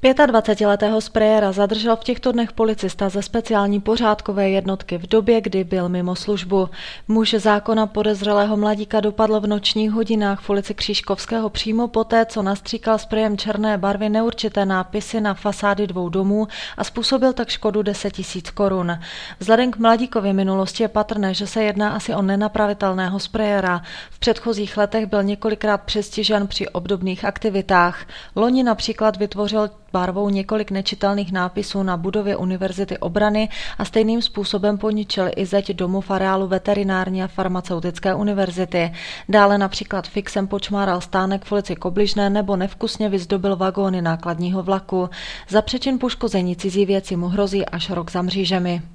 25letého sprejera zadržel v těchto dnech policista ze speciální pořádkové jednotky v době, kdy byl mimo službu. Muž zákona podezřelého mladíka dopadl v nočních hodinách v ulici Křížkovského přímo poté, co nastříkal sprejem černé barvy neurčité nápisy na fasády 2 domů a způsobil tak škodu 10 000 korun. Vzhledem k mladíkově minulosti je patrné, že se jedná asi o nenapravitelného sprejera. V předchozích letech byl několikrát přestižen při obdobných aktivitách. Loni například vytvořil barvou několik nečitelných nápisů na budově Univerzity obrany a stejným způsobem poničil i zeď domu v areálu Veterinární a farmaceutické univerzity. Dále například fixem počmáral stánek v ulici Kobližné nebo nevkusně vyzdobil vagóny nákladního vlaku. Za přečin poškození cizí věci mu hrozí až rok za mřížemi.